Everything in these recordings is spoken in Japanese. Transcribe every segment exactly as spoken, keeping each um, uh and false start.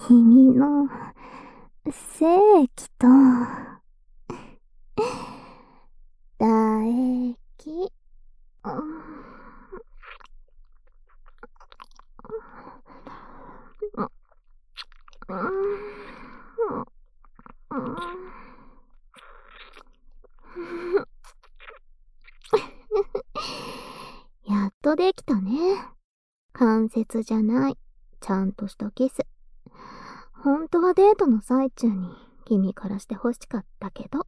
君の正気と唾液、やっとできたね。関節じゃない、ちゃんとしたキス。本当はデートの最中に君からして欲しかったけど。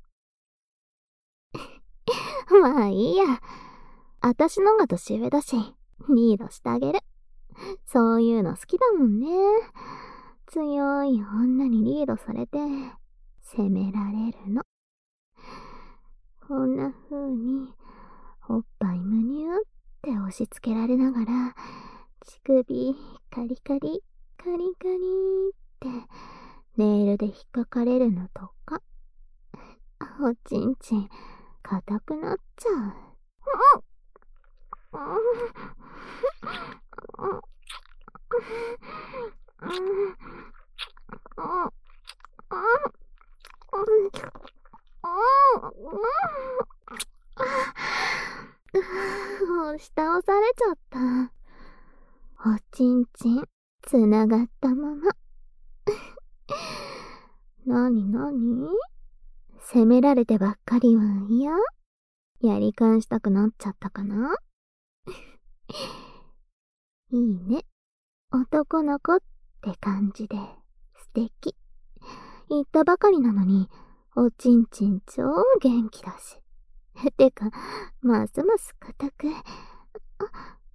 まあいいや。あたしのが年上だし、リードしてあげる。そういうの好きだもんね。強い女にリードされて、責められるの。こんな風に、おっぱいむにゅーって押し付けられながら、乳首カリカリ、カリカリってネイルで引っかかれるのとか。おちんちん硬くなっちゃう。押し倒されちゃった。おちんちんつながったまま。なになに？責められてばっかりは嫌？やり返したくなっちゃったかな？いいね。男の子って感じで素敵。言ったばかりなのに、おちんちん超元気だし。てか、ますます硬く。あ、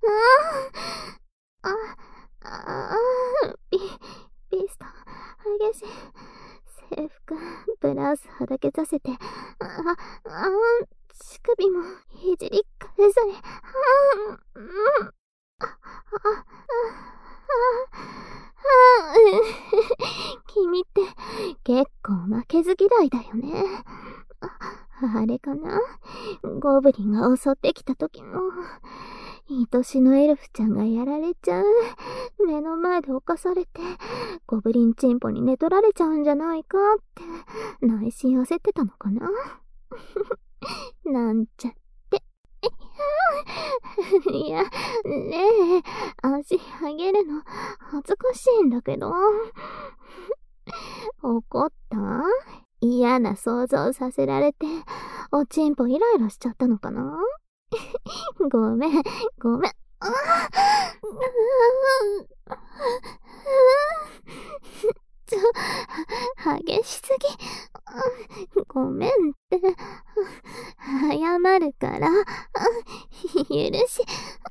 あ、あ、あ、あ、ビ、ビスト、激しい。制服、ブラウスはだけさせて、あ、あ、乳首もいじり返され、あ、うん、あ、あ、あ、あ、君って結構負けず嫌いだよね。あ、あれかな？ゴブリンが襲ってきた時の、愛しのエルフちゃんがやられちゃう。目の前で侵されて、ゴブリンチンポに寝取られちゃうんじゃないかって、内心焦ってたのかな？なんちゃって。いや、ねえ、足上げるの恥ずかしいんだけど。怒った？嫌な想像させられて、おちんぽイライラしちゃったのかな？ごめん、ごめん。あちょ、激しすぎ。ごめんって。謝るから、許し。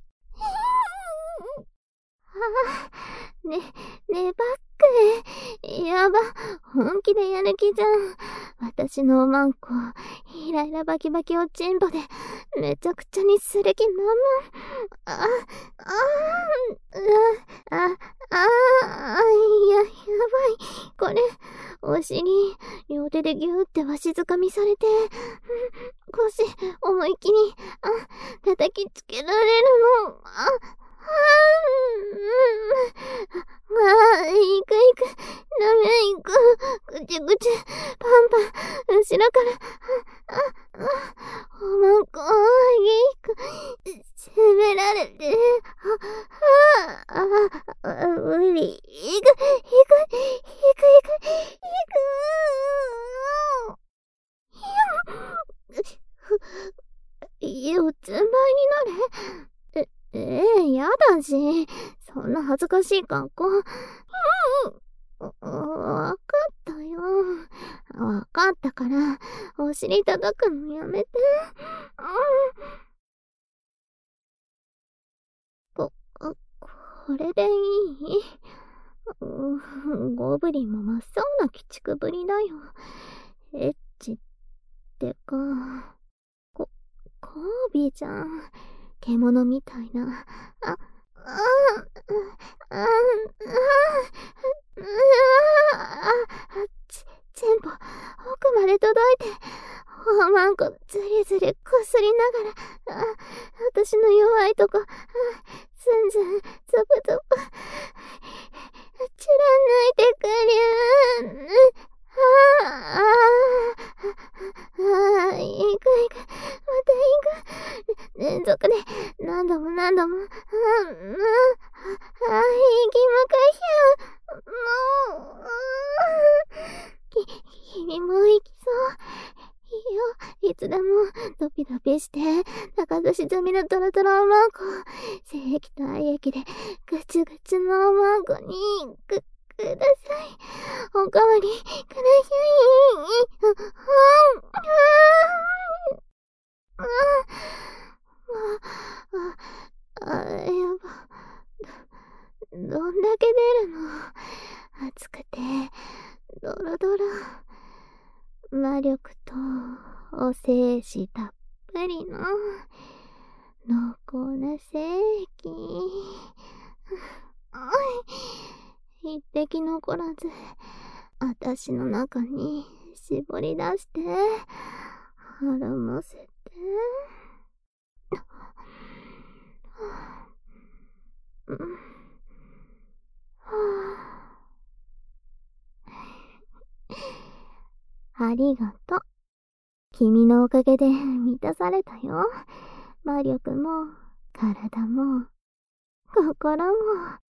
ね、ねばっく。やば、本気でやる気じゃん。私のおまんこ、イライラバキバキおちんぽで、めちゃくちゃにする気まま。あ、あー、あ、あ、あ、いや、やばい。これ、お尻、両手でギューってわしづかみされて、腰、思いっきり、あ、叩きつけられるの。あ、あー、あー、いくいく、ダメいく、ぐちゅぐちゅ、パンパン、後ろから、あ、あ、あ、おまんこ、いく、責められて、あ、あ、あ、あ、無理、いく、いく、いく、いく、いく、いく、四つん這いになれ。え、ええ、やだし。そんな恥ずかしい格好。うん、わかったよ。わかったから、お尻叩くのやめて。こ、これでいい？ゴブリンも真っ青な鬼畜ぶりだよ。エッチってか、こ、コービーじゃん。獣みたいな。あ、あ、あ、あ、あ、あ、ち、チンポ、奥まで届いて、おまんこ、ずりずりこすりながら、あ、私の弱いとこ、あ、ずんずん、ゾブゾブ、ちら抜いてくれ。 息むくひゅ。もう、き、君も行きそう。いいよ、いつでも、ドピドピして、高寿沈みのトロトロおまんこ、精液と愛液で、ぐちゅぐちゅのおまんこに、く、ください。おかわり、ください。うん、うん、あ、あ、あ、やば。ど、どんだけ出るの？熱くて、ドロドロ。魔力と、お精子たっぷりの、濃厚な精液。一滴残らず、あたしの中に絞り出して、絡ませて。うん、ありがとう。君のおかげで満たされたよ。魔力も、体も、心も。